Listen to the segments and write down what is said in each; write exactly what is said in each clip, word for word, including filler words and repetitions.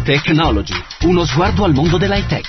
Technology, uno sguardo al mondo dell'high tech.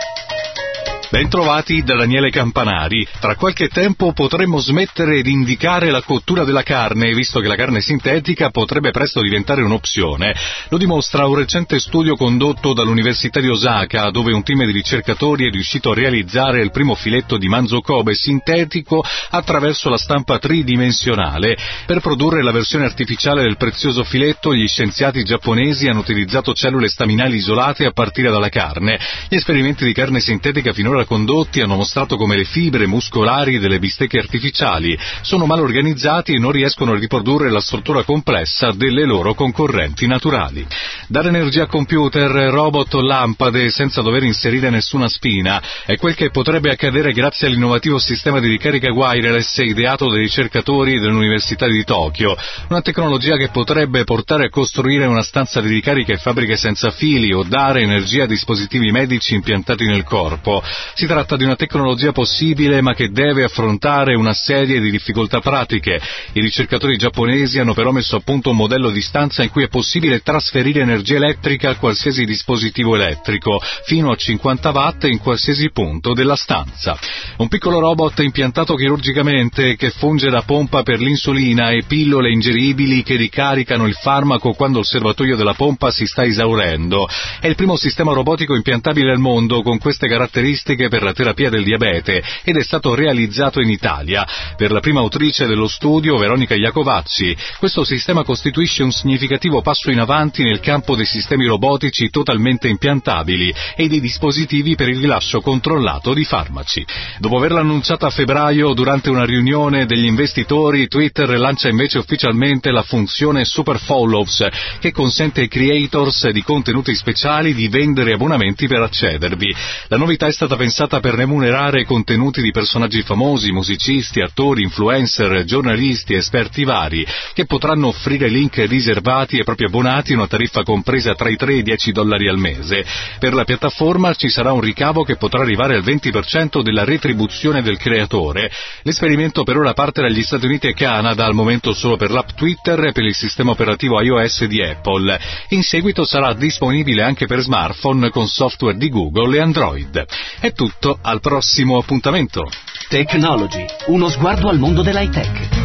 Bentrovati da Daniele Campanari. Tra qualche tempo potremmo smettere di indicare la cottura della carne, visto che la carne sintetica potrebbe presto diventare un'opzione. Lo dimostra un recente studio condotto dall'Università di Osaka, dove un team di ricercatori è riuscito a realizzare il primo filetto di manzo Kobe sintetico attraverso la stampa tridimensionale. Per produrre la versione artificiale del prezioso filetto, gli scienziati giapponesi hanno utilizzato cellule staminali isolate a partire dalla carne. Gli esperimenti di carne sintetica finora condotti hanno mostrato come le fibre muscolari delle bistecche artificiali sono mal organizzati e non riescono a riprodurre la struttura complessa delle loro concorrenti naturali. Dare energia a computer, robot o lampade senza dover inserire nessuna spina è quel che potrebbe accadere grazie all'innovativo sistema di ricarica wireless ideato dai ricercatori dell'Università di Tokyo, una tecnologia che potrebbe portare a costruire una stanza di ricarica e fabbriche senza fili o dare energia a dispositivi medici impiantati nel corpo. Si tratta di una tecnologia possibile ma che deve affrontare una serie di difficoltà pratiche. I ricercatori giapponesi hanno però messo a punto un modello di stanza in cui è possibile trasferire energia elettrica a qualsiasi dispositivo elettrico, fino a cinquanta watt in qualsiasi punto della stanza. Un piccolo robot impiantato chirurgicamente che funge da pompa per l'insulina e pillole ingeribili che ricaricano il farmaco quando il serbatoio della pompa si sta esaurendo. È il primo sistema robotico impiantabile al mondo con queste caratteristiche per la terapia del diabete ed è stato realizzato in Italia. Per la prima autrice dello studio, Veronica Iacovacci, questo sistema costituisce un significativo passo in avanti nel campo dei sistemi robotici totalmente impiantabili e dei dispositivi per il rilascio controllato di farmaci. Dopo averla annunciata a febbraio durante una riunione degli investitori, Twitter lancia invece ufficialmente la funzione Super Follows, che consente ai creators di contenuti speciali di vendere abbonamenti per accedervi. La novità è stata pensata per remunerare contenuti di personaggi famosi, musicisti, attori, influencer, giornalisti, esperti vari, che potranno offrire link riservati ai propri abbonati in una tariffa compresa tra i tre e i dieci dollari al mese. Per la piattaforma ci sarà un ricavo che potrà arrivare al venti per cento della retribuzione del creatore. L'esperimento per ora parte dagli Stati Uniti e Canada, al momento solo per l'app Twitter e per il sistema operativo iOS di Apple. In seguito sarà disponibile anche per smartphone con software di Google e Android. È tutto, al prossimo appuntamento. Technology, uno sguardo al mondo dell'high tech.